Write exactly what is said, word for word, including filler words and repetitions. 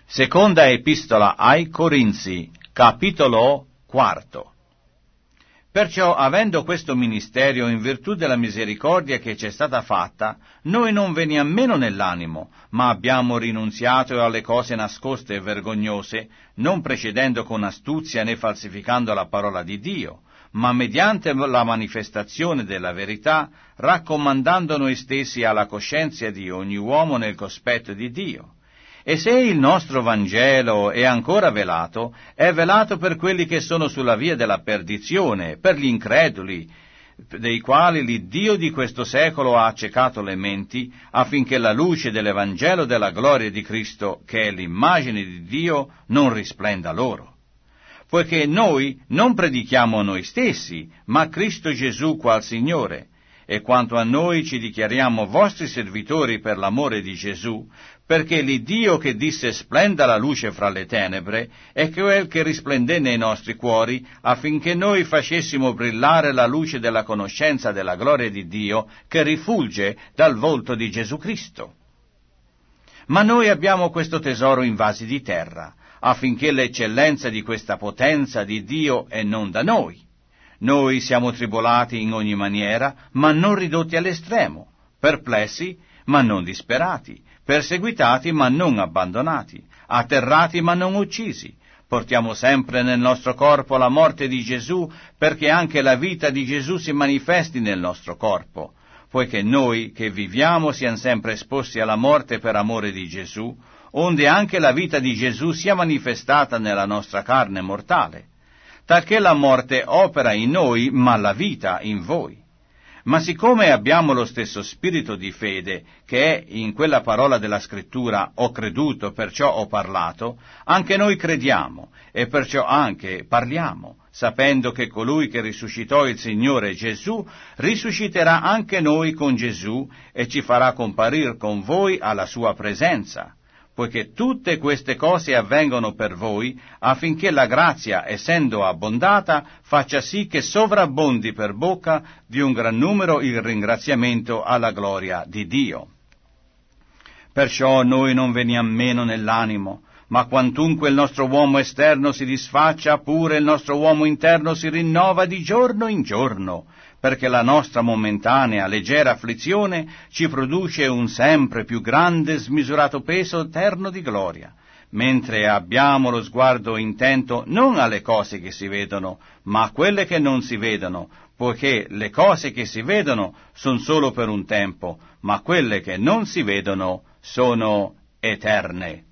Seconda epistola ai Corinzi, capitolo quarto. Perciò, avendo questo ministerio in virtù della misericordia che ci è stata fatta, noi non veniamo meno nell'animo, ma abbiamo rinunziato alle cose nascoste e vergognose, non precedendo con astuzia né falsificando la parola di Dio, ma mediante la manifestazione della verità, raccomandando noi stessi alla coscienza di ogni uomo nel cospetto di Dio. E se il nostro Vangelo è ancora velato, è velato per quelli che sono sulla via della perdizione, per gli increduli, dei quali l'Iddio di questo secolo ha accecato le menti, affinché la luce dell'Evangelo della gloria di Cristo, che è l'immagine di Dio, non risplenda loro. Poiché noi non predichiamo noi stessi, ma Cristo Gesù qual Signore, e quanto a noi ci dichiariamo vostri servitori per l'amore di Gesù, perché l'Iddio che disse splenda la luce fra le tenebre, è quel che risplendè nei nostri cuori, affinché noi facessimo brillare la luce della conoscenza della gloria di Dio, che rifulge dal volto di Gesù Cristo. Ma noi abbiamo questo tesoro in vasi di terra, affinché l'eccellenza di questa potenza di Dio è non da noi. Noi siamo tribolati in ogni maniera, ma non ridotti all'estremo, perplessi, ma non disperati, perseguitati, ma non abbandonati, atterrati, ma non uccisi. Portiamo sempre nel nostro corpo la morte di Gesù, perché anche la vita di Gesù si manifesti nel nostro corpo, poiché noi che viviamo siamo sempre esposti alla morte per amore di Gesù, onde anche la vita di Gesù sia manifestata nella nostra carne mortale. Talché la morte opera in noi, ma la vita in voi. Ma siccome abbiamo lo stesso spirito di fede, che è in quella parola della Scrittura, ho creduto, perciò ho parlato, anche noi crediamo, e perciò anche parliamo, sapendo che colui che risuscitò il Signore Gesù, risusciterà anche noi con Gesù, e ci farà comparir con voi alla sua presenza. Poiché tutte queste cose avvengono per voi, affinché la grazia, essendo abbondata, faccia sì che sovrabbondi per bocca di un gran numero il ringraziamento alla gloria di Dio. Perciò noi non veniamo meno nell'animo, ma quantunque il nostro uomo esterno si disfaccia, pure il nostro uomo interno si rinnova di giorno in giorno, perché la nostra momentanea, leggera afflizione ci produce un sempre più grande, smisurato peso eterno di gloria, mentre abbiamo lo sguardo intento non alle cose che si vedono, ma a quelle che non si vedono, poiché le cose che si vedono sono solo per un tempo, ma quelle che non si vedono sono eterne.